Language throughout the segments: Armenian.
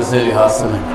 ձեզերի հասնենք։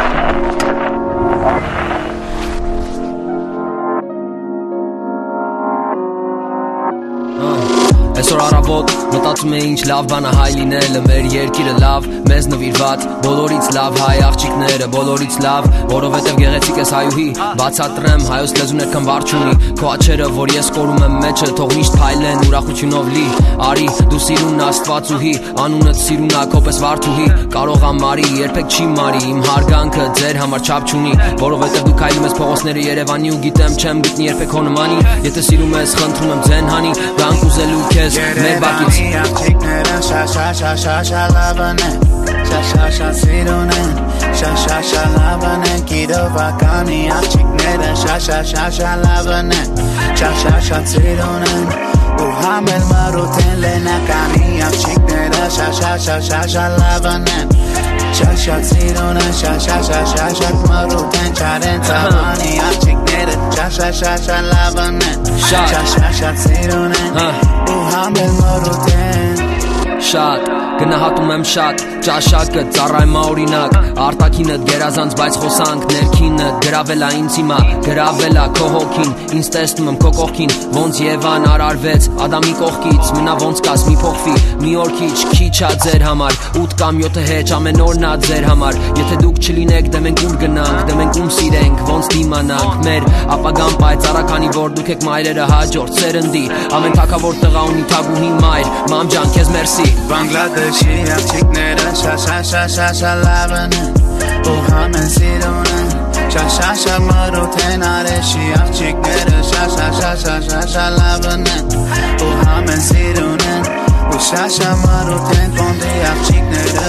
Այսօր առավոտ մտածում է ինչ լավ բան է հայ լինելը, մեր երկիրը լավ, մեզ նվիրված, բոլորից լավ հայ աղջիկները, բոլորից լավ, որովհետև գեղեցիկ ես հայուհի, բացատրեմ, հայոց լեզուն այդքան վառ չունի, քո աչերը, որ ես կորում եմ մեջը, թող միշտ փայլեն ուրախությունով լի, արի, դու սիրուն աստվածուհի, անունդ սիրուն ա, քո պես վարդուհի, կարող ամ մարի, երբեք չի մարի, իմ հարգանքը ձեր համար չափ չունի, որովհետև դու քայլում ես փողոցները Երևանի ու գիտեմ չեմ գտնի երբեք հո նմանի, եթե սիրում ես խնդրում եմ ձեն հանի, գանք ուզելու քեզ մեր բակից աղջիկները շաշաշաշաշա լավն են, շաշաշա սիրուն են, շաշաշա լավն են, գիրովականի աղջիկները շաշաշաշա լավն են, շաշաշա սիրուն են, ու համել մարութ են լենականի աղջիկները շաշաշաշաշա լավն են, շաշա սիրուն են, շաշաշաշաշա մարութ են, չարեն ծավանի աղջիկները շաշաշաշա լավն են, շաշաշա սիրուն են, ու համել մարութ են Շատ, գնահատում եմ շատ, ճաշակը ծառայում ա օրինակ, արտաքինը գերազանց բայց խոսանք, ներքինը գրավել ա ինձ հիմա, գրավել ա քո հոգին, ինձ տեսնում եմ քո կողքին, ոնց Եվան արարվեց Ադամի կողքից, մնա ոնց կաս մի փոխվի, մի օր քիչ ա ձեր համար, 8 կամ 7 հեչ ամեն օրն ա ձեր համար, եթե դուք չլինեք դե մենք ում գնանք, դե մենք ում սիրենք, ոնց դիմանանք, մեր ապագան պայծառ ա, քանի որ դուք եք մայրերը հաջորդ սերնդի, ամեն թագավոր տղա ունի թագուհի մայր, մամ ջան քեզ մերսի Բանգլադեշի աղջիկները շաշաշաշաշա լավն են, ու համեն սիրուն են, շաշաշա մարութ են արեշի աղջիկները շաշաշաշաշա լավն են, ու համեն սիրուն են, ու շաշա մարութ են կոնդի աղջիկները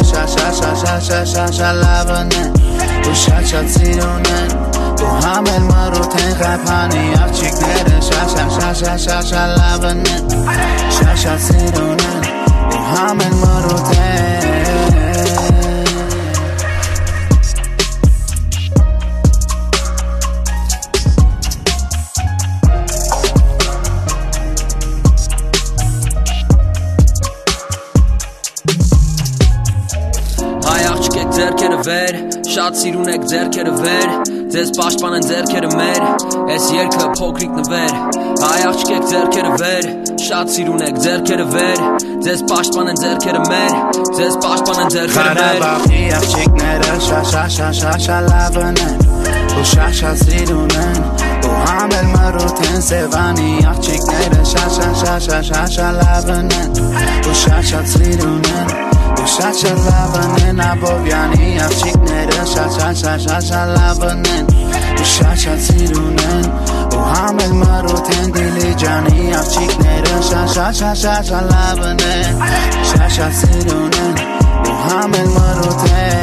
շաշաշաշաշա լավն են, ու շաշա սիրուն են, ու համեն մարութ են խափանի աղջիկները շաշաշաշաշա լավն են, շաշա սիրուն են Համեն մարութ Հայ աղջիկ եք ձերքերը վեր, շատ սիրուն եք ձերքերը վեր, ձեզ պաշտպան են ձերքերը մեր, այս երգը փոքրիկ նվեր, հայ աղջիկ եք ձերքերը վեր, շատ սիրուն եք ձերքերը վեր, ձեզ պաշտպան են ձերքերը մեր, ձեզ պաշտպան են ձերքերը մեր Ղարաբաղի աղջիկները շաշաշաշաշա լավն են, ու շաշա սիրուն են, ու համել մարութ են Սևանի աղջիկները շաշաշաշաշա լավն են, ու շաշա սիրուն են ու շաշա լավն են Աբովյանի աղջիկները շաշաշաշաշա լավն են, ու շաշա սիրուն են, ու համել մարութ են Դիլիջանի աղջիկները շաշաշաշաշա լավն են, շաշա սիրուն են, ու համել մարութ են